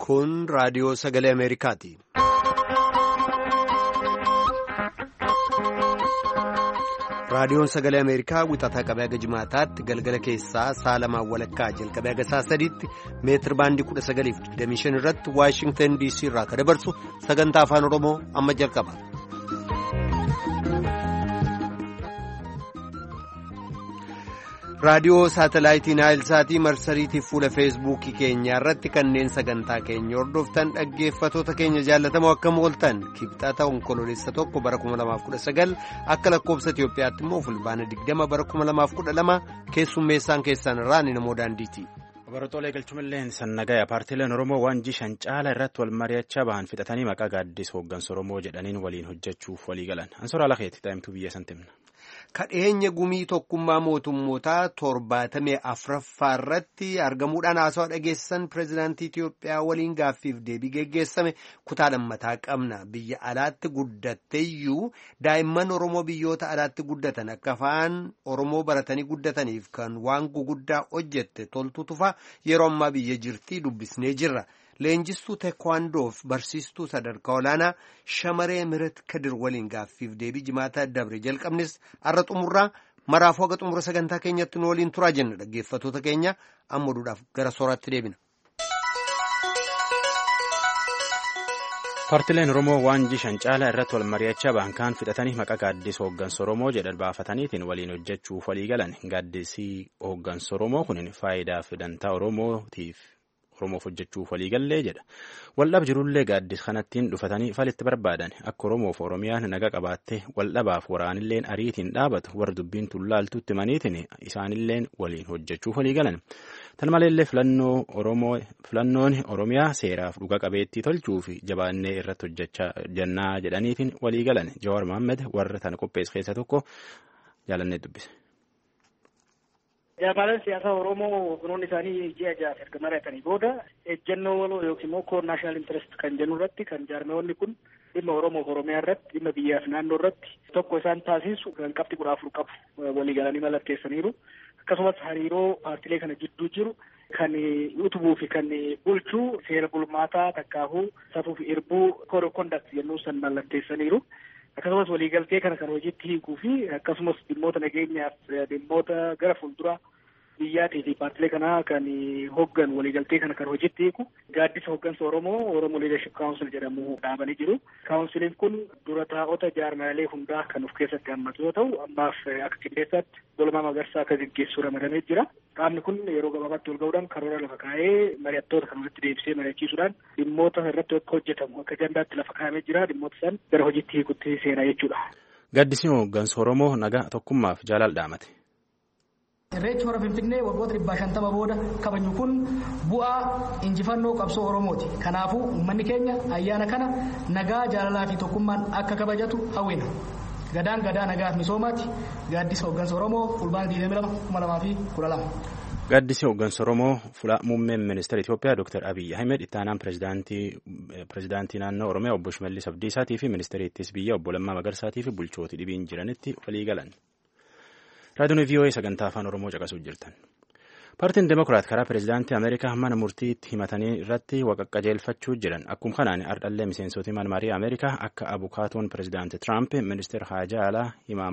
Kun raadiyoo sagalee Ameerikaati. Raadiyoon sagalee Ameerikaa wixataa qabee haga jimaataatti galgala keessaa saalamaan walakkaa jalqabee haga saa sadiitti meetir baandii 1925 irratti Waashingtan DC irraa kan dabarsu sagantaa afaan Oromoo amma jalqaba. Raadiyoo saatalaayitii Naayilsaatii marsariitiif fuula feesbuukii keenya irratti kanneen sagantaa keenya hordoftan dhaggeeffatoota keenya jaallatamoo akkam ooltan kibxata onkoloolessa tokko bara 2019 akka lakkoobsa Itiyoophiyaatti immoo fulbaana 20 bara 2012 keessummeessaan keessan irraa ni namoo daandiiti. Barattoota galchumalleen sannagaya paartiileen Oromoo waanjii shan caala irratti wal mari'achaa bahan fixatanii maqaa gaaddisa hooggansa Oromoo jedhaniin waliin hojjechuuf walii galan. Ansoora Lakeetti taa'imtuu biyya santimna. Kadheenya gumii tokkummaa mootummootaa 74ffaa irratti argamuudhaan haasawaa dhageessisan pireezidaantii Itiyoophiyaa waliin gaaffiif deebii geggeessame kutaa lammataa qabna. Biyya alaatti guddatteeyyuu daa'imman Oromoo biyyoota alaatti guddatan akka afaan Oromoo baratanii guddataniif kan waan guguddaa hojjette toltu tufa yeroo ammaa biyya jirtii dubbisnee jirra. Leenjistuu teekwaandoof barsiistuu sadarkaa olaanaa shamaree Mirat Kadir waliin gaaffiif deebii jimaata dabre jalqabnes har'a xumurraa maraafuu haga xumura sagantaa keenyatti nu waliin turaa jenna dhaggeeffatoota keenya amma duudhaaf gara sooraatti deebina. Paartiileen Oromoo waanjii shan caalaa irratti wal mari'achaa bahan kaan fixatanii maqaa gaaddisa hooggansa Oromoo jedhan baafataniitiin waliin hojjechuuf walii galan. Gaaddisii hooggansa Oromoo kun faayidaa fi dantaa Oromoof hojjechuuf walii gallee jedha. Waldhab jirullee gaaddisa kanattiin dhufatanii falitti barbaadan akka Oromoof Oromiyaan naga qabaattee waldhabaaf waraanilleen ariitiin dhaabatu warra dubbiin tullaaltutti maniitiin isaanilleen waliin hojjechuuf walii galan. Tan maleellee filannoon Oromiyaa seeraaf dhuga qabeettii tolchuu fi jabaannee irratti hojjechaa jennaa jedhaniitiin walii galan. Jawaar Mohaammed warra tana qopheesse keessa tokko jaalannee dubbise. Jaarmaaleen siyaasaa Oromoo kunuun isaanii ji'a ja'a erga mari'atanii booda ejjennoo waloo yookiin immoo koor naashinaal intarest kan jennu irratti kan jaarmeewwanni kun dhimma Oromoof Oromiyaa irratti dhimma biyyaaf naannoo irratti tokko isaan taasisu kan qabxii 14 qabu walii galanii mallatteessaniiru. Akkasumas hariiroo paartiilee kana jidduu jiru kan utubuu fi kan bulchuu seera bulmaataa takkaahuu safuu fi irbuu kood of kondaakt jennuu san mallatteessaniiru. Akkasumas waliigaltee kana kan hojiitti hiikuu fi akkasumas dhimmoota nageenyaaf dhimmoota gara fuulduraa biyyaatii fi paartiilee kanaa kan hoggan waliigaltee kana kan hojiitti hiiku gaaddisa hooggansa Oromoo Leadership Council jedhamu dhaabanii jiru. Kaawunsiliin kun dura taa'ota jaarmaalee hundaa kan of keessatti hammatu yoo ta'u ammaaf akka qindeessaatti Dolamaa Magarsaa akka gaggeessuu ramadamee jira. Qaamni kun yeroo gabaabaatti wal ga'uudhaan karoora lafa kaa'ee mari'attoota kan walitti deebisee mari'achiisuudhaan dhimmoota irratti akka hojjetamu akka ajandaatti lafa kaa'amee jira. Dhimmoota san gara hojiitti hiikutti seenaa jechuudha. Gaaddisni hooggansa Oromoo nagaa tokkummaaf jaalala dhaamate. Irreechi hora Finfinnee waggoota 150 booda kabaju kun bu'aa injifannoo qabsoo Oromooti. Kanaafuu uummanni keenya ayyaana kana nagaa jaalalaa fi tokkummaan akka kabajatu hawwina. Gadaan gadaa nagaaf misoomaati. Gaaddisa hooggansa Oromoo fulbaana 22/2012. Gaaddisi hooggansa Oromoo fuula muummeen ministeera Itoophiyaa Dr. Abiy Ahmed itti aanaan pireezidaantii naannoo Oromiyaa obbo Shimallis Abdiisaatii fi ministeera ittisa biyyaa obbo Lammaa Magarsaatii fi bulchooti dhibiin jiranitti walii galan. Raadiyoon VOA sagantaa afaan Oromoo caqasuuf jirtan. Paartiin Demokiraat karaa pireezidaantii Ameerikaa mana murtiitti himatanii irratti waqaqqajeelfachuu jiran. Akkuma kanaan ardhallee miseensota mana marii Ameerikaa akka abukaatoon pireezidaantii Tiraamp ministeera haajaa alaa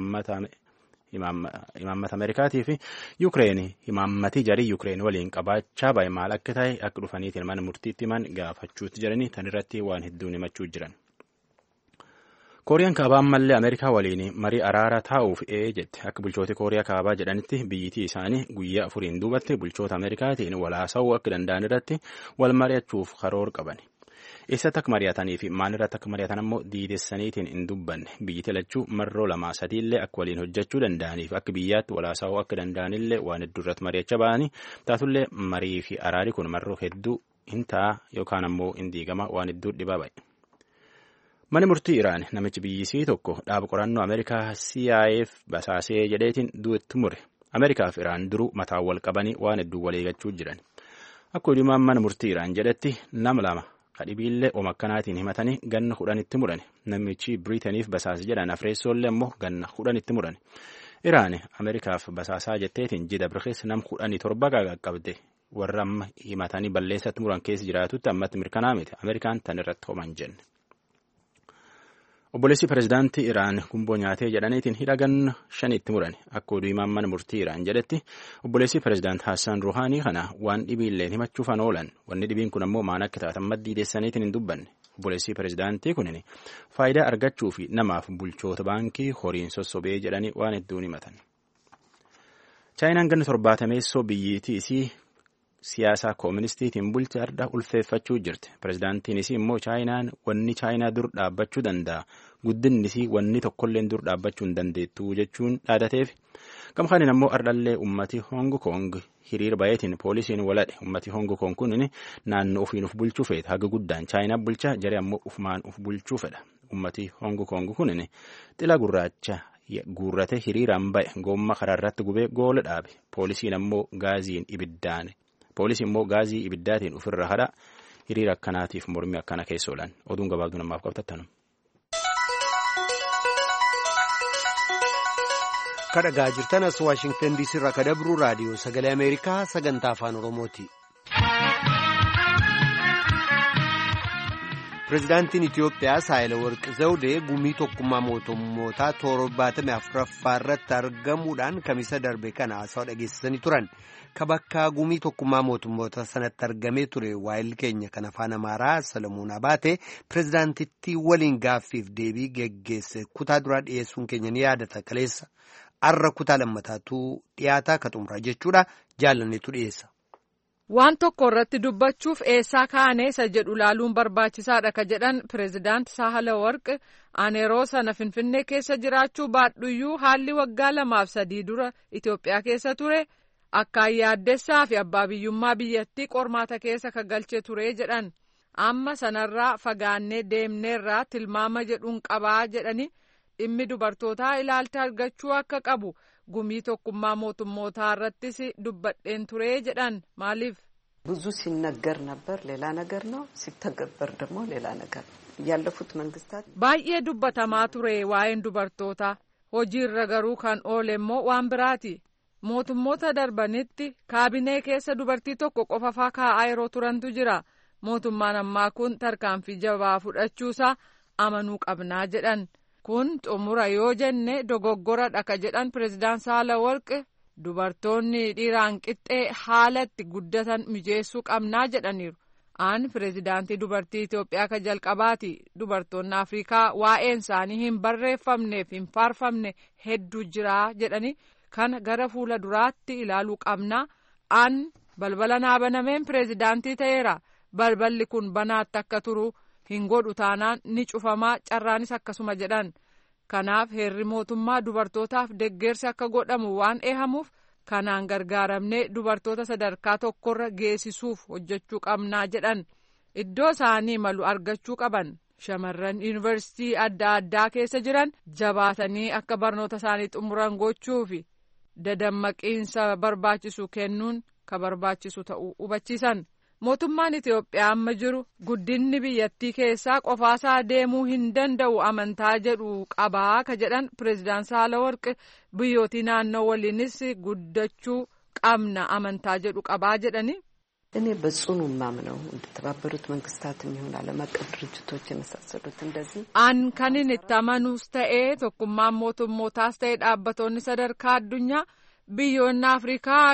imaammata Ameerikaatii fi Yuukireen imaammatii jarii Yuukireen waliin qabaachaa bahe maal akka ta'e akka dhufaniitiin mana murtiitti himan gaafachuutti jiranii tan irratti waan hedduun himachuu jiran. Kooriyaan kaabaa ammallee Ameerikaa waliin marii araara taa'uuf jette akka bulchooti Kooriyaa kaabaa jedhanitti biyyitii isaanii guyyaa 4 duubatti bulchoota Ameerikaatiin walaasa'uu akka danda'an irratti wal mari'achuuf karoora qaban. Eessatti akka mari'atanii fi maal irratti akka mari'atan ammoo diidessaniitiin hin dubbanne biyyiti lachuu marroo 2-3 illee akka waliin hojjechuu danda'aniif akka biyyaatti walaasa'uu akka danda'anillee waan hedduu irratti mari'achaa ba'anii taatullee marii fi araari kun marroo hedduu hin ta'a yookaan ammoo hin diigama waan hedduu dhibaa ba'e. Mani murtii Iraan namichi biyyisii tokko dhaaba qorannoo Ameerikaa CIA'f basaasee jedheetiin du'etti mure. Ameerikaa fi Iraan duruu mataa wal qabanii waan hedduu waliigachuu jiran. Akka odumaan mana murtii Iraan jedhetti nama lama kadhibiillee omakkanaatiin himatanii ganna 10 murani. Namichi Biriitaniif basaase jedhan Afreessoollee immoo ganna 10 murani. Iraan Ameerikaaf basaasaa jetteetiin jida birkees nam 17 qaqqabde warra amma himatanii balleessatti muran keessa jiraatutti ammatti mirkanaa miti. Ameerikaan tan irratti homan jenne. Obboleessi pirezidaantii Iraan gumboo nyaatee jedhaniitiin hidhagan 5 murani. Akka oduu himaan mana murtii Iraan jedhetti obboleessi pirezidaant Hassan Ruhaanii kana waan dhibiilleen himachuufan oolan. Wanni dhibiin kun ammoo maan akka taatan maddiideessaniitiin hin dubbanne. Obboleessi pirezidaantii kunin faayidaa argachuu fi namaaf bulchoota baankii horiin sossobee jedhanii waan hedduun himatan. Chaayinaan ganna 70 biyyittii isii siyaasa kooministiitiin bulcha arda ulfeeffachuu jirti. Pirezidaantiin isii immoo Chaayinaan wanni Chaayinaa dur dhaabbachuu danda'a. Guddinni isii wanni tokkolleen dur dhaabbachuu hin dandeettu jechuun dhaadateef. Gamkaanin ammoo ardhallee ummati Hong Kong hiriir bayeetiin poolisiin waladhe. Ummati Hong Kong kun naannoo ofiin uf bulchuu feeta. Haga guddaan Chaayinaa bulchaa jaree ammoo ufumaan uf bulchuu fedha. Ummati Hong Kong kun xila gurraacha guurrate hiriiraan ba'e goomma karaarratti gubee goola dhaabe. Poolisiin ammoo gaazii ibiddaatiin ofirra hadha. Hiriira akkanaatiif mormii akkana keessa oolan. Oduun gabaabduu namaaf qabtattanu. Kadhagaa jirtan as Waashingtan DC irraa kadabru raadiyoo sagalee Ameerikaa sagantaa afaan Oromooti. Pireezidaantiin Itiyoophiyaa Saahilawarqi Zawudee gumii tokkummaa mootummootaa 74ffaa irratti argamuudhaan kamisa darbe kana haasawaa dhageessisanii turan. Kabakkaa gumii tokkummaa mootummoota sanatti argamee ture waa'illi keenya kan afaan Amaaraa Salamuun Abaatee pireezidaantittii waliin gaaffiif deebii geggeesse kutaa duraa dhiyeessuun keenya ni yaadata kaleessa. Arra kutaa lammataatu dhiyaataa ka xumuraa jechuudha jaalanneetu dhiyeessa. Waan tokko irratti dubbachuuf eessaa kaanee isa jedhu laaluun barbaachisaadha ka jedhan pireezidaant Saahilawarqi ani yeroo sana Finfinnee keessa jiraachuu baadhuyyuu haalli waggaa 2-3 dura Itoophiyaa keessa ture akka yaaddessaa fi abbaa biyyummaa biyyattii qormaata keessa ka galchee ture jedhan amma sanarraa fagaannee deemneerraa tilmaama jedhuun qabaa jedhani dhimmi dubartootaa ilaalcha argachuu akka qabu. Gumii tokkummaa mootummootaa irrattis dubbadheen ture jedhan maaliif ብዙ ሲነገር ነበር ሌላ ነገር ነው ሲተገበር ደግሞ ሌላ ነገር ያለፉት መንግስታት baay'ee dubbatamaa ture waa'een dubartootaa hojiirra garuu kan oolemmoo waan biraati mootummoota darbanitti kaabinee keessa dubartii tokko qofaa kaa'aa yeroo turantu jira mootummaan ammaa kun tarkaanfii jabaa fudhachuusaa amanuu qabnaa jedhan. Kun xumura yoo jenne dogoggora dhaka jedhan pireezidaant Saahilawarqi dubartoonni dhiiraan qixxee haalatti guddatan mijeessuu qabnaa jedhaniiru. Aan pireezidaantii dubartii Itoophiyaa ka jalqabaati. Dubartoonni Afrikaa waa'een isaanii hin barreeffamneef hin faarfamne hedduu jiraa jedhanii kana gara fuula duraatti ilaaluu qabnaa. Aan balbala naa banameen pireezidaantii ta'eera. Balballi kun banaatti akka turu. Hin godhu taanaan ni cufamaa carraanis akkasuma jedhan kanaaf heerri mootummaa dubartootaaf deggersi akka godhamu waan eehamuuf kanaan gargaaramnee dubartoota sadarkaa tokkorra geessisuuf hojjechuu qabnaa jedhan iddoo isaanii malu argachuu qaban shamarran yuunivarsiitii adda addaa keessa jiran jabaatanii akka barnoota isaanii xumuran gochuu fi dadammaqiinsa barbaachisu kennuun ka barbaachisu ta'uu hubachiisan. Mootummaan Itoophiyaa amma jiru guddinni biyyattii keessaa qofaasaa deemuu hin danda'u amantaa jedhu qabaa ka jedhan pireezidaant Saahilawarqi biyyootii naannoo waliinis guddachuu qabna amantaa jedhu qabaa jedhani. እኔ በጽኑ ማምነው እንደተባበሩት መንግስታትም ይሁን ዓለም አቀፍ ድርጅቶች የመሳሰሉት እንደዚህ አንካኒን ተማኑስ ተኤ tokkummaan mootummootaas ta'e dhaabbattoonni sadarkaa addunyaa biyyoonni Afrikaa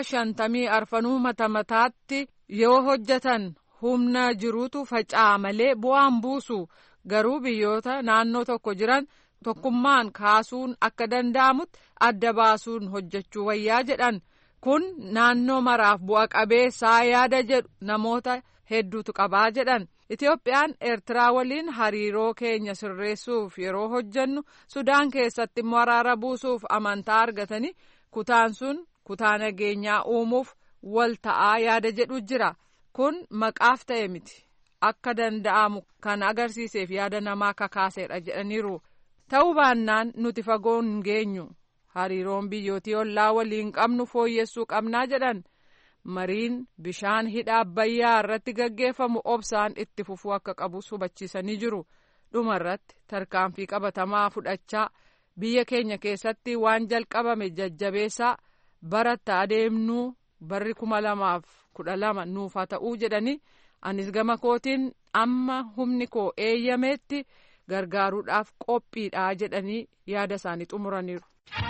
54 mataatti yoo hojjetan humna jiruutu faca'aa malee bu'aan buusu garuu biyyoota naannoo tokko jiran tokkummaan kaasuun akka danda'amutti adda baasuun hojjechuu wayyaa jedhan kun naannoo maraaf bu'a qabeessaa yaada jedhu namoota hedduutu qabaa jedhan Itoophiyaan Eertiraa waliin hariiroo keenya sirreessuuf yeroo hojjennu Sudaan keessatti immoo araara buusuuf amantaa argatanii kutaan sun kutaa nageenyaa uumuuf wal ta'aa yaada jedhu jira kun maqaaf ta'e miti akka danda'amu kan agarsiiseef yaada namaa kakaaseedha jedhaniiru ta'uu baannaan nuti fagoo hin geenyu hariiroon biyyootii ollaa waliin qabnu fooyyessuu qabnaa jedhan mariin bishaan hidha Abbayyaa irratti gaggeeffamu obsaan itti fufuu akka qabus hubachiisanii jiru dhumarratti tarkaanfii qabatamaa fudhachaa biyya keenya keessatti waan jalqabame jajjabeessaa baratti adeemnuu barri 2000 12 nuuf haa ta'uu jedhanii anis gama kootiin amma humni koo eeyyameetti gargaaruudhaaf qophiidha jedhanii yaada isaanii xumuraniiru.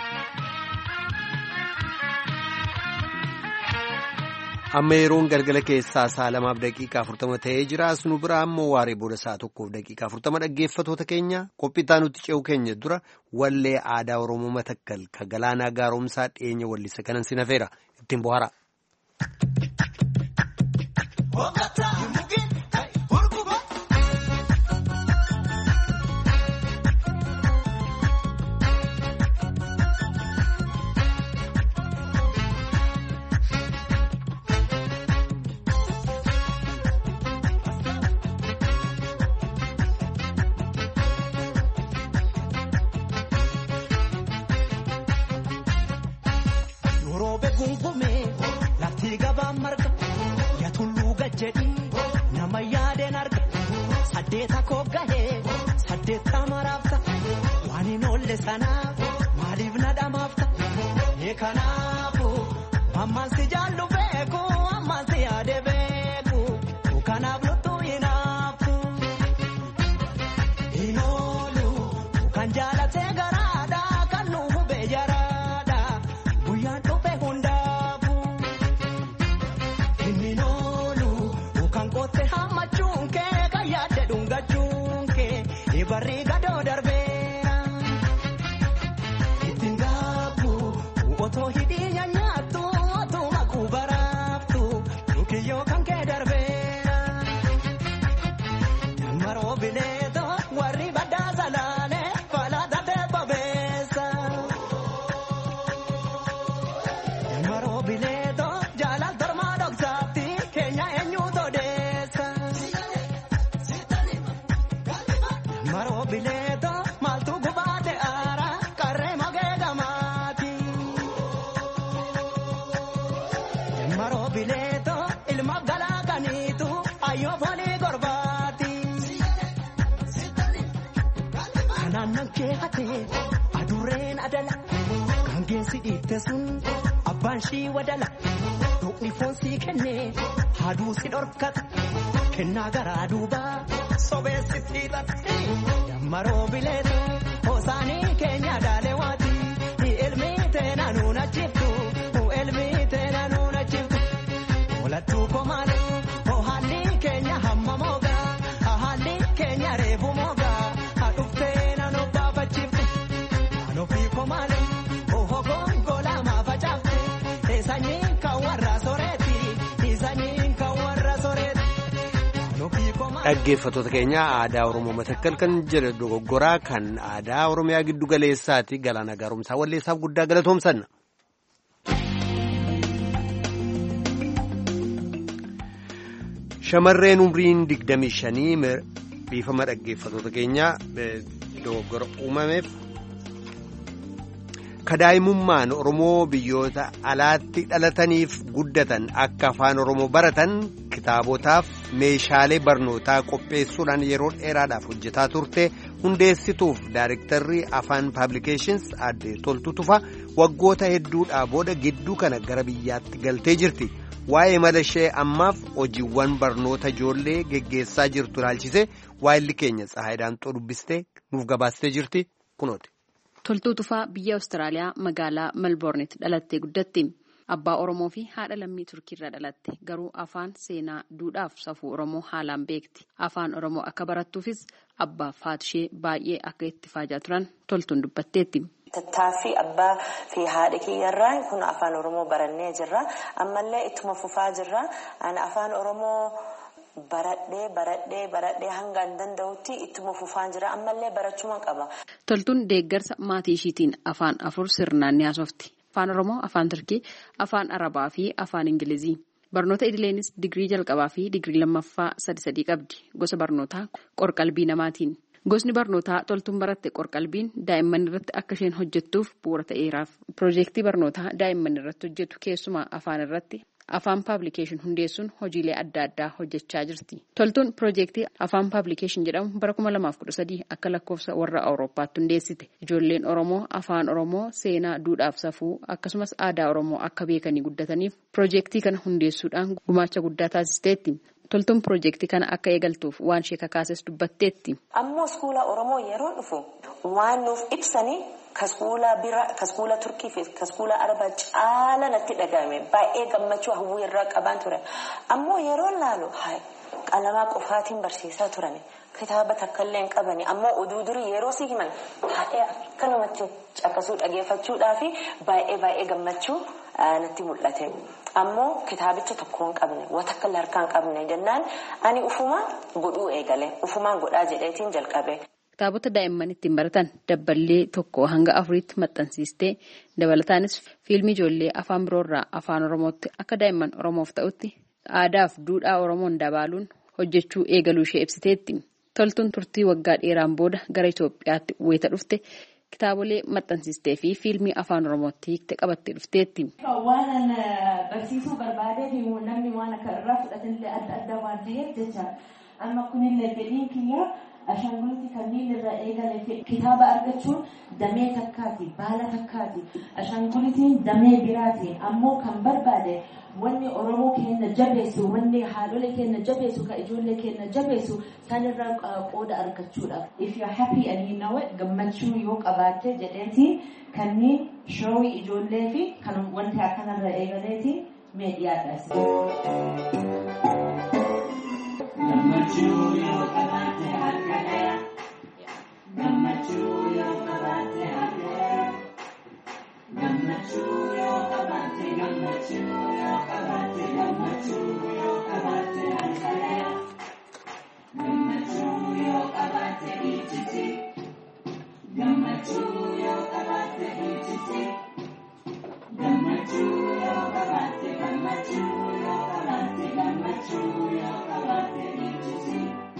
amma yeroon galgala keessaa 2:40 ta'ee jira. nu biraa ammoo waaree booda 1:40 dhaggeeffatoota keenya qophiitaa nuti ce'u keenya dura wallee aadaa Oromoo Matakkal ka Galaanaa Gaaromsaa dhiyeenya wallisa kanan sinafeera ittiin bohaara. Saddeeta koogahee saddeeta maraafta waan hin oolle sanaaf maaliif na dhamaafta kanaafu ammaan si jaallu beeku ammaan si yaade beeku kanaaf luttuu hinaafu hin oolu kan jaalatee garaadha kan nu hubee jaraadha guyyaan dhufe hundaafu hin oolu kan qotte hammachuun kee. Yaadde dhungachuun kee barri gadoo darbeera ittiin gaafu otoo hidhii nyaattu otoo makuu baraaftu dhukiyyoo kan kee darbeera maroo bineetoo warri baddaa salaalee falaata teebbabeessa maroo bineetoo jaalal tormaa dhoksaatti keenya eenyuutoo deessa. Maroo bineetoo maaltu gubaate aara qarree magee gamaati. Maroo bineetoo ilma galaa kaniitu ayyoo foonii gorbaati. Kanaan nan kee hatee adurreen adala kan geessi dhiitte sun abbaan shii wadala doqni foon sii kennee haaduu si dhorkata kennaa garaa duubaa. Sobeessitti hidhatti maroo bileetu hosaanii keenya daalewaati ilmi teena nuuna jibdu ilmi teena nuuna jibdu walattuu komaale haalli keenya hamma moogaa haalli keenya reefu moogaa dhufteena nu baafachifte anofii komaale hogoon golaamaa facaafte sanyiin kan warra soreeti sanyiin kan warra soreeti. Dhaggeeffatoota keenya aadaa Oromoo Matakkal kan jedhe dogoggoraa kan aadaa Oromiyaa giddu galeessaati Galaanaa Gaaromsaa walleessaaf guddaa galatoomsanna. Shamarreen umriin 25 biifama dhaggeeffatoota keenya dogoggora uumameef kadaa'imummaan Oromoo biyyoota alaatti dhalataniif guddatan akka afaan Oromoo baratan kitaabotaaf meeshaalee barnootaa qopheessuudhaan yeroo dheeraadhaaf hojjetaa turte hundeessituuf daayirektarri afaan paablikeeshins aadde Toltuu Tufaa waggoota hedduudhaa booda gidduu kana gara biyyaatti galtee jirti. Waa'ee mala ishee ammaaf hojiiwwan barnoota ijoollee geggeessaa jirtu ilaalchise waa'illi keenya Tsahaayidaan dubbistee nuuf gabaastee jirti kunooti. Toltuu Tufaa biyya Awustiraaliyaa magaalaa Melbourneetti dhalattee guddatti. Abbaa Oromoo fi haadha lammii Turkiirraa dhalatte garuu afaan seenaa duudhaaf safuu Oromoo haalaan beekti. Afaan Oromoo akka barattuufis abbaaf haati ishee baay'ee akka itti faajaa turan Toltuun dubbatteetti. Tattaaffii abbaa fi haadha kiyyarraa kun afaan Oromoo barannee jirra. Ammallee ittuma fufaa jirra. Ani afaan Oromoo baradhee hanga hin danda'utti ittuma fufaa jira. Ammallee barachuma qaba. Toltuun deeggarsa maatii ishiitiin afaan afur sirnaan ni haasofti. Afaan Oromoo, afaan Turkii, afaan Arabaa fi afaan Ingilizii. Barnoota idileeniis digirii jalqabaa fi digirii lammaffaa 3 qabdi. Gosa barnootaa qorqalbii namaatiin. Gosni barnootaa toltuun baratte qorqalbiin daa'imman irratti akka isheen hojjettuuf bu'uura ta'eeraaf. Piroojeektii barnootaa daa'imman irratti hojjetu keessumaa afaan irratti afaan paablikeeshin hundeessuun hojiilee adda addaa hojjechaa jirti. Toltuun piroojeektii afaan paablikeeshin jedhamu bara 2013 akka lakkoofsa warra Awurooppaatti hundeessite. Ijoolleen Oromoo afaan Oromoo seenaa duudhaaf safuu akkasumas aadaa Oromoo akka beekanii guddataniif piroojeektii kana hundeessuudhaan gumaacha guddaa taasisteetti. Toltuun piroojeektii kana akka eegaltuuf waan ishee kakaases dubbatteetti. Ammoo iskuula Oromoo yeroo dhufu waan nuuf ibsanii kaskuula Turkii fi kaskuula Arabaa caala natti dhagahame baay'ee gammachuu hawwii irraa qaban ture. Ammoo yeroo laalu qalamaa qofaatiin barsiisaa turani. Kitaaba takkallee hin qabani. Ammoo oduu durii yeroo si himan baay'ee akka namatti caqasuu dhageeffachuudhaa fi baay'ee gammachuu natti mul'ate. Ammoo kitaabicha tokko hin qabne watakka harkaan qabne jennaan ani ufumaan godhuu eegale ufumaan godhaa jedheetiin jalqabe. Kitaabota daa'imman ittiin baratan dabballee 1 hanga 4tti maxxansiistee dabalataanis fiilmii ijoollee afaan biroorraa afaan Oromootti akka daa'imman Oromoof ta'utti aadaaf duudhaa Oromoon dabaaluun hojjechuu eegaluu ishee ibsiteetti. Toltuun turtii waggaa dheeraan booda gara Itoophiyaatti wayita dhufte kitaabolee maxxansiistee fi fiilmii afaan Oromootti hiikte qabattee dhufteetti. Waan barsiisuu barbaadee fi namni waan akka irraa fudhatanillee adda adda waan ta'eef jecha amma kunillee fedhiin kiyya ashaangulti kanneen irraa eegale kitaaba argachuun damee takkaati baala takkaati ashaangultiin damee biraati ammoo kan barbaade wanni Oromoo keenya jabeessu wanni haadholee keenya jabeessu ka ijoollee keenya jabeessu sanirraa qooda argachuudha. If you are happy and you know it gammachuu yoo qabaatte jedheeti kanneen showii ijoollee fi kan wanti akkanarra eegaleeti meediyaadhaas. Gammachuu yoo qabaatte harkadhaa gammachuu yoo qabaatte harkadhaa gammachuu yoo qabaatte gammachuu yoo qabaatte gammachuu yoo qabaatte harkadhaa gammachuu yoo qabaatte dhiichiti gammachuu yoo qabaatte dhiichiti gammachuu yoo qabaatte gammachuu yoo qabaatte gammachuu yoo qabaatte dhiichiti.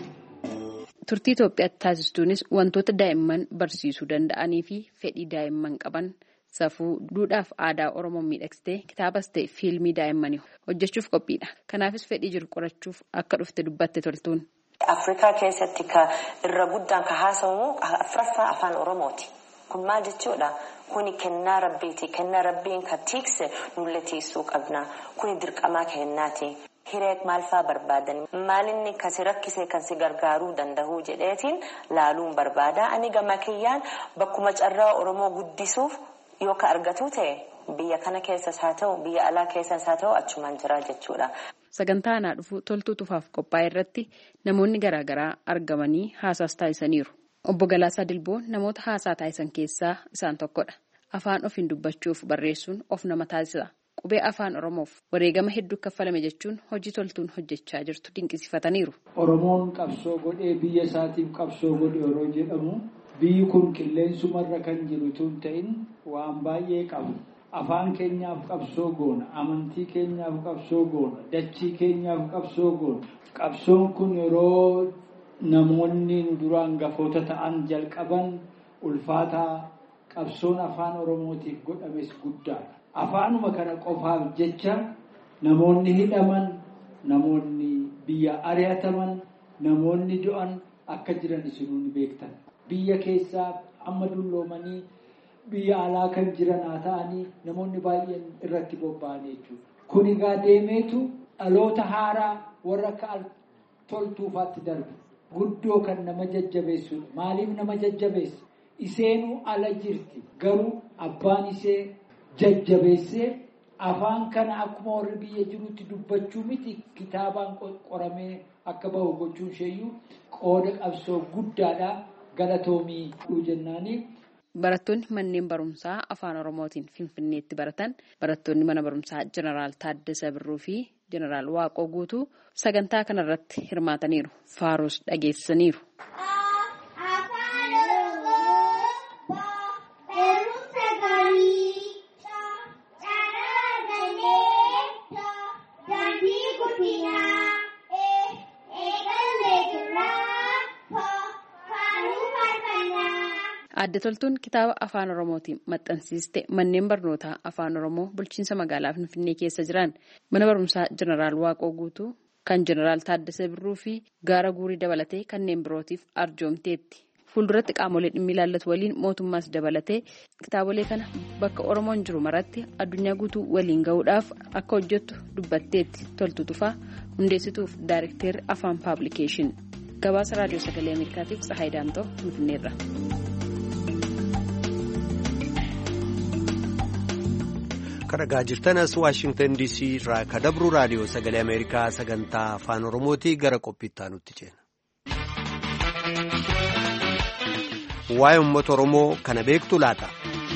Turtii Itoophiyaatti taasistuunis wantoota daa'imman barsiisuu danda'anii fi fedhii daa'imman qaban safuu duudhaaf aadaa Oromoon miidhagsitee kitaabas ta'e fiilmii daa'immanii hojjechuuf qophiidha. Kanaafis fedhii jiru qorachuuf akka dhufte dubbatte Toltuun. Afrikaa keessatti irra guddaan ka haasawamu afraffaa afaan Oromooti. Kun maal jechuudha? Kuni kennaa rabbiiti. Kennaa rabbiin ka tiikse nulle tiisuu qabna. Kuni dirqamaa kennaati. Hiree maalfaa barbaadan maalinni kasi rakkisee kan si gargaaruu danda'u jedheetiin laaluun barbaada. Ani gama kiyyaan bakkuma carraa Oromoo guddisuuf yoo ka argatu ta'e biyya kana keessas haa ta'u biyya alaa keessas haa ta'u achumaan jira jechuudha. Sagantaa aanaa dhufu toltuu tufaaf qophaa'e irratti namoonni garaagaraa argamanii haasaas taasisaniiru. Obbo Galaasaa Dilboo namoota haasaa taasisan keessaa isaan tokkodha. Afaan ofiin dubbachuuf barreessuun of nama taasisa. Qubee afaan Oromoof wareegama hedduu kaffalame jechuun hojii toltuun hojjechaa jirtu dinqisiifataniiru. Oromoon qabsoo godhee biyya isaatiif qabsoo godhe yeroo jedhamu biyyi kun qilleensumarra kan jiru tun ta'in waan baay'ee qabu. Afaan keenyaaf qabsoo goona, amantii keenyaaf qabsoo goona, dachii keenyaaf qabsoo goona. Qabsoon kun yeroo namoonni duraan gafoota ta'an jalqaban ulfaataa qabsoon afaan Oromootiif godhames guddaadha. Afaanuma kana qofaaf jecha namoonni hidhaman, namoonni biyya ari'ataman, namoonni du'an akka jiran isinuun beektan. Biyya keessaa amma dulloomanii biyya alaa kan jiran haa ta'anii namoonni baay'een irratti bobba'an jechuudha. Kun egaa deemeetu dhaloota haaraa warra akka toltuufaatti darbu. Guddoo kan nama jajjabeessudha. Maaliif nama jajjabeessa? Iseenuu ala jirti. Garuu abbaan isee jajjabeessee afaan kana akkuma warri biyya jirutti dubbachuu miti kitaabaan qoramee akka bahu gochuun isheeyyuu qooda qabsoo guddaadha. Galatoomii jennaanii. Barattoonni manneen barumsaa afaan Oromootiin Finfinneetti baratan barattoonni mana barumsaa Jeneraal Taaddasa Birruu fi Jeneraal Waaqoo Guutuu sagantaa kanarratti hirmaataniiru. Faaruus dhageessaniiru. Adda toltuun kitaaba afaan Oromootiin maxxansiiste manneen barnootaa afaan Oromoo bulchiinsa magaalaa Finfinnee keessa jiran mana barumsaa Jeneraal Waaqoo Guutuu kan Jeneraal Taaddasee Birruu fi Gaara Guurii dabalatee kanneen birootiif arjoomteetti. Fuulduratti qaamolee dhimmi ilaallatu waliin mootummaas dabalatee kitaabolee kana bakka Oromoon jiru maratti addunyaa guutuu waliin gahuudhaaf akka hojjettu dubbatteetti. Toltuu Tufaa hundeessituuf daayirekteerri afaan paablikeeshin. Gabaasa raadiyoo sagalee Ameerikaatiif Tsahaay Daamtoo Finfinneerra. Kadhagaa jirtanas Waashingtan DC irraa kadabru raadiyoo sagalee Ameerikaa sagantaa afaan Oromootii gara qophiittaa nutti ceena. Waa'ee uummata Oromoo kana beektu laata?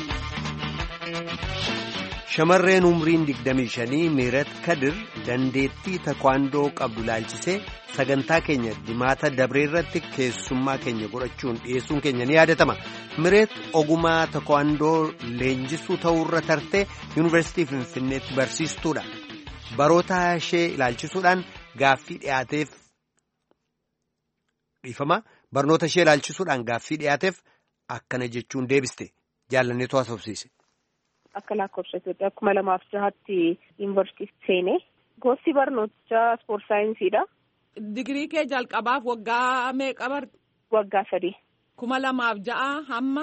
Shamarreen umriin 25 Miirat Kadir dandeettii takwaandoo qabdu laalchisee sagantaa keenya dimaata dabree irratti keessummaa keenya godhachuun dhiyeessuun keenya ni yaadatama. Miirat ogumaa takwaandoo leenjisuu ta'uurra tartee Yuunivarsiitii Finfinneetti barsiistuudha. Baroota ishee ilaalchisuudhaan gaaffii dhiyaateef barnoota ishee ilaalchisuudhaan gaaffii dhiyaateef akkana jechuun deebiste. Jaalanneetu haasofsiise. Akka lakkoofsa Itoophiyaa 2006tti yuunivarsiitii seenee gosti barnootichaa ispoort saayinsiidha. Digirii kee jalqabaaf waggaa meeqa barte? Waggaa 3. 2006 hamma?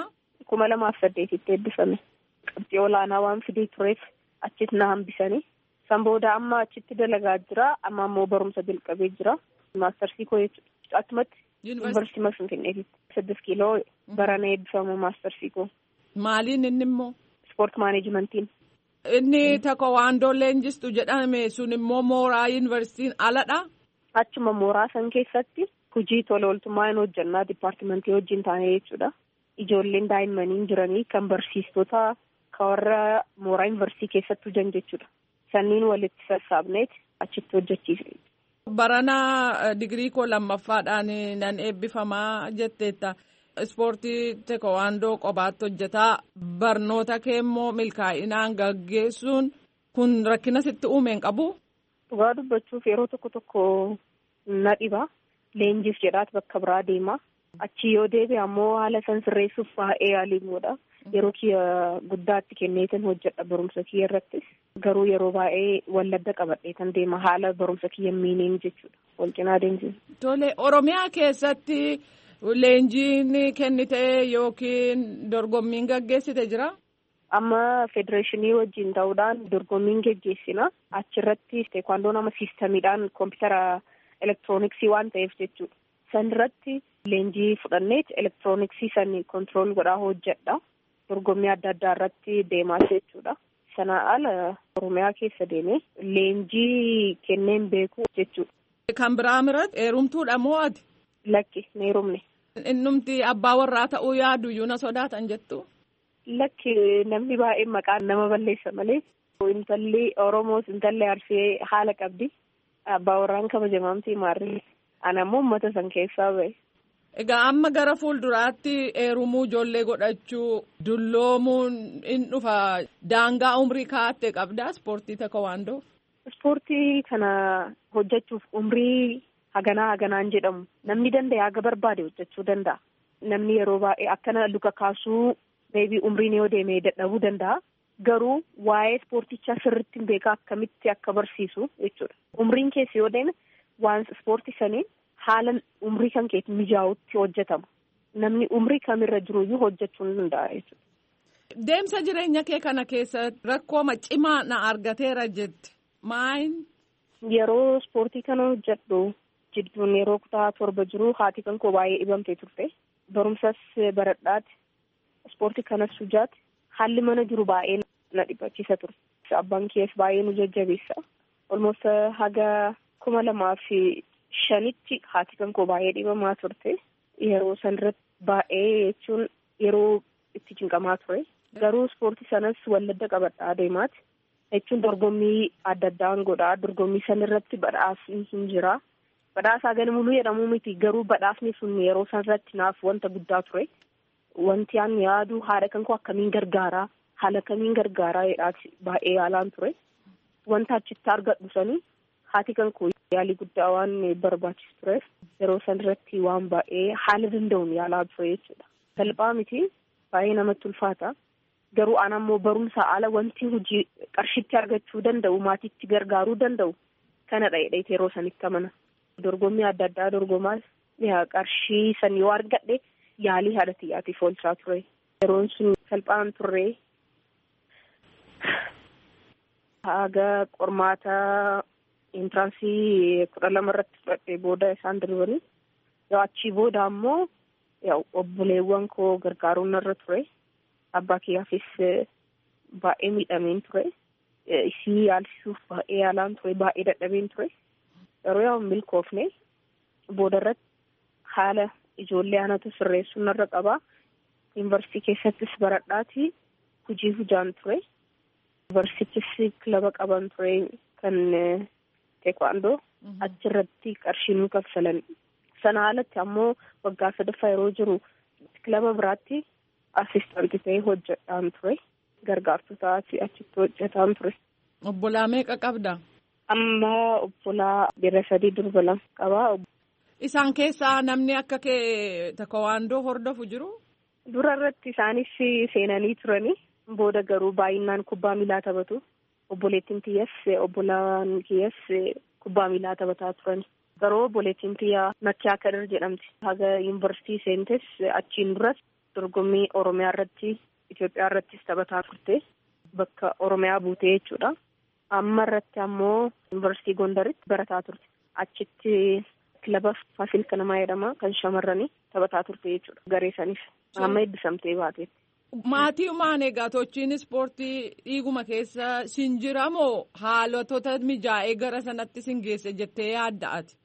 2008tti eebbifame. Qabxii olaanaa waan fidee tureef achitti na hambisanii. San booda amma achitti dalagaa jira. Amma immoo barumsa jalqabee jira. Maastarsii koo achumatti yuunivarsiitii Finfinneetti 6 kiiloo barana eebbifamu maastarsii koo. Maaliin inni immoo? Ispoort maaneejmentiin. Inni takwaandoo leenjistu jedhame sun immoo mooraa yuunivarsiitiin aladha. Achuma mooraa san keessatti hojii tola ooltummaa hin hojjannaa dipaartimentii wajjin taane jechuudha. Ijoolleen daa'immanii jiranii kan barsiistota kan warra mooraa yuunivarsiitii keessatti hojjan jechuudha. Sanniin walitti sassaabneet achitti hojjechiisne. Barana digirii koo lammaffaadhaan nan eebbifamaa jetteetta. Ispoortii takwaandoo qobaatti hojjetaa barnoota kee immoo milkaa'inaan gaggeessuun kun rakkina sitti uumeen qabu? Dhugaa dubbachuuf yeroo tokko na dhiba. Leenjiif jedhaat bakka biraa deema. Achi yoo deebi'e ammoo haala san sirreessuuf baay'ee yaaliin godha. Yeroo kiyya guddaatti kenneetan hojjedha barumsa kiyya irrattis. Garuu yeroo baay'ee walladda qabadheetan deema haala barumsa kiyya miiniin jechuudha. Wal cinaa deemsisa. Tole Oromiyaa keessatti leenjiin kennite yookiin dorgommiin gaggeessite jira? Amma federeeshinii wajjin ta'uudhaan dorgommiin geggeessina. Achirratti teekwaandoo nama siistamiidhaan koompitara elektirooniksii waan ta'eef jechuudha. San irratti leenjii fudhanneet elektirooniksii san kontirool godhaa hojjedha. Dorgommii adda addaa irratti deemaa jechuudha. Sana ala Oromiyaa keessa deemee leenjii kenneen beeku jechuudha. Kan biraa miratti heerumtuudha moo ati? Lakki na heerumne. Innumti abbaa warraa ta'uu yaadu iyyuu na sodaatan jettu? Lakki namni baay'een maqaan nama balleessa malee. Intalli Oromoos intalli Arsee haala qabdi. Abbaa warraan kabajamamtii maarree. Ana ammoo uummata san keessaa ba'e. Egaa amma gara fuulduraatti heerumuu ijoollee godhachuu dulloomuun in dhufa daangaa umrii kaa'atte qabdaa ispoortii takwaandoo? Ispoortii kana hojjechuuf umrii haganaan jedhamu namni danda'e haga barbaade hojjechuu danda'a. Namni yeroo baay'ee akkana luka kaasuu meebii umriin yoo deemee dadhabuu danda'a. Garuu waa'ee ispoortichaa sirriitti hin beekaa akkamitti akka barsiisu jechuudha. Umriin keessa yoo deeme waan ispoortii saniin haala umrii kan keetti mijaa'utti hojjetama. Namni umrii kamirra jiruyyuu hojjechuu ni danda'a jechuudha. Deemsa jireenya kee kana keessa rakkoo cimaa na argateera jette maayin? Yeroo ispoortii kana hojjedhu jidduun yeroo kutaa 7 jiru haati kan koo baay'ee dhibamtee turte. Barumsas baradhaati. Ispoortii kanas hojjaati. Haalli mana jiru baay'ee na dhibachiisa ture. Abbaan kees baay'ee nu jajjabeessa. Olmoos haga 2005tti haati kan koo baay'ee dhibamaa turte. Yeroo sanarratti baay'ee jechuun yeroo itti cinqamaa ture. Garuu ispoortii sanas walladda qabadhaa deemaati. Jechuun dorgommii adda addaan godhaa. Dorgommii sanarratti badhaasni hin jira. Badhaasaa ganamuu jedhamu miti. Garuu badhaasni sun yeroo sanarratti naaf wanta guddaa ture. Wanti aan yaadu haadha kan koo akkamiin gargaaraa haala kamiin gargaaraa jedhaati baay'ee yaalaan ture. Wanta achitti argadhu sanii haati kan koo yaalii guddaa waan barbaachisu tureef yeroo san irratti waan baay'ee haala danda'uun yaalaa ture jechuudha. Salphaa miti baay'ee namatti ulfaata. Garuu an ammoo barumsa ala wanti hojii qarshitti argachuu danda'u maatiitti gargaaruu danda'u kanadha jedhee yeroo sanitti amana. Dorgommii adda addaa dorgomaa qarshii san yoo argadhe yaalii haadha xiyyaatiif oolchaa ture. Yeroon sun salphaan turre. Haga qormaata intiraansii 12 irratti fudhadhee booda isaan darbanii yoo achii booda ammoo obboleewwan koo gargaaruun irra ture. Abbaa kiyyaafis baay'ee miidhameen ture. Isii yaalchisuuf baay'ee yaalaan ture. Baay'ee dadhabeen ture. Yeroo milkoofne booda irratti haala ijoollee anatu sirreessuu narra qabaa. Yuunivarsiitii keessattis baradhaati hojii hojjaan ture. Yuunivarsiitis kilaba qaban ture kan teekwaandoo achirratti qarshii nu kaffalan. Sana alatti ammoo waggaa 3ffaa yeroo jiru kilaba biraatti asistaantii ta'ee hojjetaan ture. Gargaartota achitti hojjetaan ture. Obbolaa meeqa qabda? Amma obbolaa dhiira 3 durba 2 qabaa. Isaan keessaa namni akka kee teekwaandoo hordofu jiru? Dura irratti isaanis seenanii turanii. Booda garuu baay'inaan kubbaa miilaa taphatu. Obboleettiin tiyyas obbolaan kiyyas kubbaa miilaa taphataa turani. Garuu obboleettiin tiyyaa Makkiyaa Kadir jedhamti. Haga yuunivarsiitii seentes achiin duras dorgommii Oromiyaa irratti Itoophiyaa irrattis taphataa turte. Bakka Oromiyaa buutee jechuudha. Amma irratti ammoo yuunivarsiitii Gondaritti barataa turte. Achitti kilaba Faasil Kanamaa jedhama kan shamarranii taphataa turte jechuudha. Garee saniif amma eebbisamtee baate. Maatii maan egaa tochiin ispoortii dhiiguma keessa sin jiramoo haalotota mijaa'ee gara sanatti sin geesse jettee yaadda ati?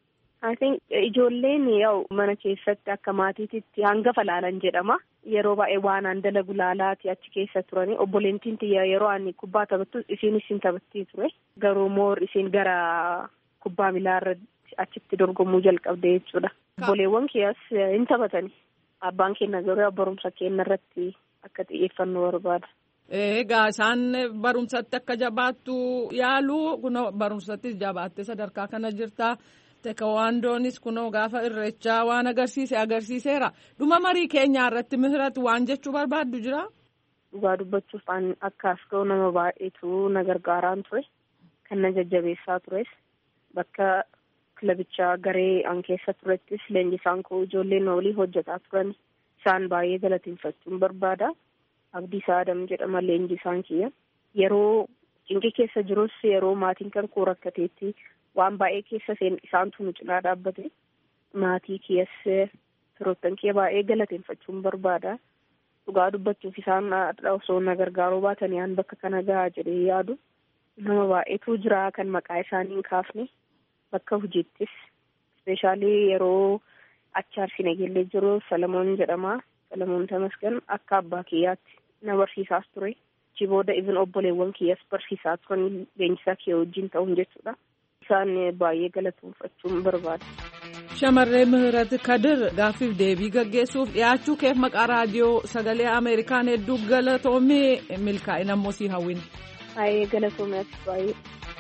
Ijoolleen mana keessatti akka maatiitti hangafa laalan jedhama. Yeroo baay'ee waan an dalagu laalaati achi keessa turani. Obboleettiin tiyya yeroo ani kubbaa taphattu isiinis hin taphattii ture. Garuu moor isiin gara kubbaa miilaa irratti achitti dorgomuu jalqabde jechuudha. Obboleewwan kiyyaas hin taphatani. Abbaan keenya garuu barumsa keenya irratti akka xiyyeeffannoo barbaada. Egaa isaan barumsatti akka jabaattu yaaluu kunoo barumsattis jabaattee sadarkaa kana jirta. Teekwaandoonis kunoo gaafa irreechaa waan agarsiiseera. Dhuma marii keenyaa irratti Mihirati waan jechuu barbaaddu jira? Dhugaa dubbachuuf akkaas ta'u nama baay'eetu na gargaaraan ture. Kan na jajjabeessaa tures. Bakka kilabichaa garee an keessa turettis leenjisaan koo ijoolleen olii hojjetaa turan. Isaan baay'ee galateeffachuun barbaada. Abdiisaa Adam jedhama leenjisaan kiyya. Yeroo cinqii keessa jirus yeroo maatiin kan koo rakkateetti waan baay'ee keessa isaantu nu cinaa dhaabbate. Maatii kiyyas firoottan kiyya baay'ee galateeffachuun barbaada. Dhugaa dubbachuuf isaan osoo na gargaaruu baatanii aan bakka kana gahaa jedhee yaadu. Nama baay'eetu jira kan maqaa isaanii hin kaafne bakka hojiittis. Ispeeshaalii yeroo achi Arsii Nageellee jiru Salamoon jedhama. Salamoon Tamasgan akka abbaa kiyyaatti na barsiisaas ture. Achi booda even obboleewwan kiyyas barsiisaa turan leenjisaa kiyya wajjin ta'uun jechuudha. Isaan baay'ee galateeffachuun barbaada. Shamarree Mihirat Kadir gaaffiif deebii gaggeessuuf dhiyaachuu keef maqaa raadiyoo sagalee Ameerikaan hedduu galatoomee milkaa'ina immoo sii hawwina. Baay'ee galatoomee baay'ee.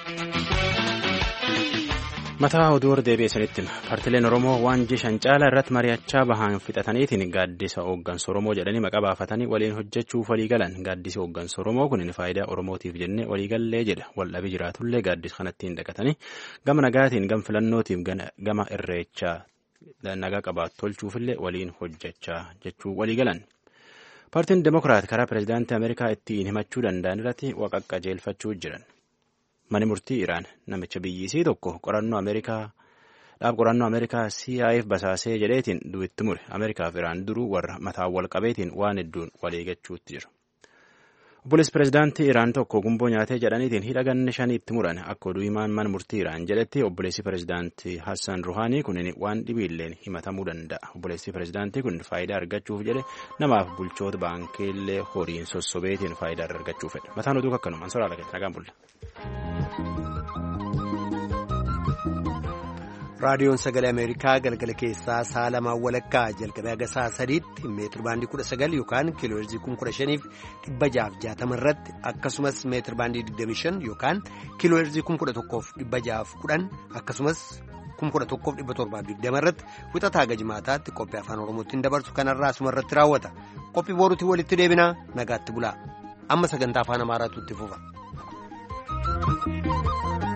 Mataa oduu deebi'eessanitti paartileen Oromoo waan jishan caalaa irratti mari'achaa bahan fixataniitiin gaaddisa hooggansa Oromoo jedhanii maqaa baafatanii waliin hojjechuuf walii galan. Gaaddisi hooggansa Oromoo kun faayidaa Oromootiif jennee walii gallee jedha. Waldhabii jiraatullee gaaddisa kanattiin dhaqatanii gama nagaatiin gama filannootiif gama irreechaa nagaa qabaatu tolchuufillee waliin hojjechaa jechuu walii galan. Paartiin Demokiraat karaa pireezidaantii Ameerikaa ittiin himachuu danda'an irratti waqaqqajeelfachuu jiran. Mani murtii Iraan namicha biyyisii tokko qorannoo Ameerikaa CIA'f basaasee jedheetiin du'itti mure. Ameerikaaf Iraan duruu warra mataa wal qabeetiin waan hedduun waliigachuutti jiru. Obboleessi pireezidaantii Iraan tokko gumboo nyaatee jedhaniitiin hidha ganna 5 itti muran akka oduu himaan mana murtii Iraan jedhetti obboleessi pireezidaantii Hassan Ruhaanii kun waan dhibiilleen himatamuu danda'a. Obboleessi pireezidaantii kun faayidaa argachuuf jedhe namaaf bulchoota baankiillee horiin sossobeetiin faayidaa argachuuf fedha. Mataan oduu akkanumaan soraa lakkee nagaan bulla. raadiyoon sagalee Ameerikaa galgala keessaa sa'a 2 walakkaa jalqabee haga sa'a 3tti meetir baandii 19 yookaan kiilooherzii 15,660 irratti akkasumas meetir baandii 25 yookaan kiilooherzii 11,610 akkasumas 11,720 irratti wixataa gajmaataatti qophii afaan oromootiin dabarsu kanarraa asuma irratti raawwata. Qophii booruutii walitti deebinaa nagaatti bulaa. Amma sagantaa afaan amaaraatu itti fufa.